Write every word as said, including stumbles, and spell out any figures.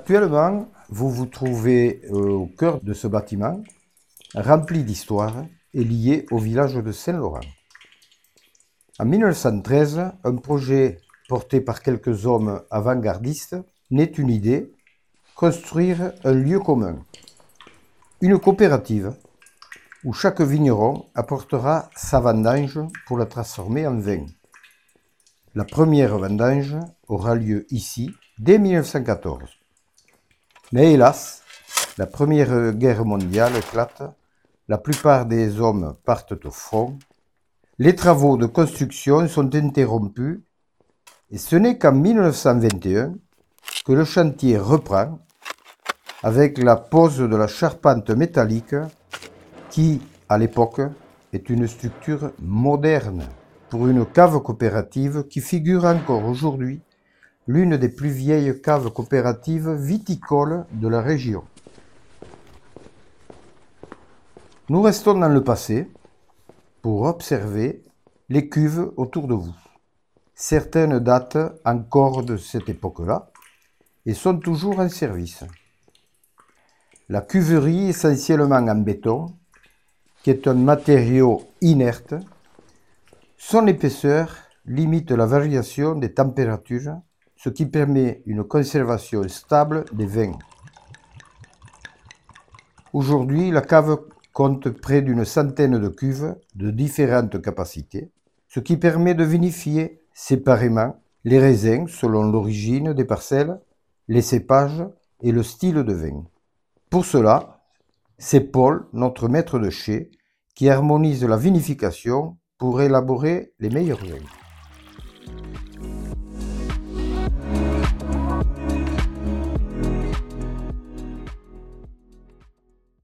Actuellement, vous vous trouvez euh, au cœur de ce bâtiment, rempli d'histoire et lié au village de Saint-Laurent. En mille neuf cent treize, un projet porté par quelques hommes avant-gardistes naît une idée, construire un lieu commun, une coopérative où chaque vigneron apportera sa vendange pour la transformer en vin. La première vendange aura lieu ici dès mille neuf cent quatorze. Mais hélas, la Première Guerre mondiale éclate, la plupart des hommes partent au front, les travaux de construction sont interrompus et ce n'est qu'en mille neuf cent vingt et un que le chantier reprend avec la pose de la charpente métallique qui, à l'époque, est une structure moderne pour une cave coopérative qui figure encore aujourd'hui l'une des plus vieilles caves coopératives viticoles de la région. Nous restons dans le passé pour observer les cuves autour de vous. Certaines datent encore de cette époque-là et sont toujours en service. La cuverie, essentiellement en béton, qui est un matériau inerte, son épaisseur limite la variation des températures, ce qui permet une conservation stable des vins. Aujourd'hui, la cave compte près d'une centaine de cuves de différentes capacités, ce qui permet de vinifier séparément les raisins selon l'origine des parcelles, les cépages et le style de vin. Pour cela, c'est Paul, notre maître de chai, qui harmonise la vinification pour élaborer les meilleurs vins.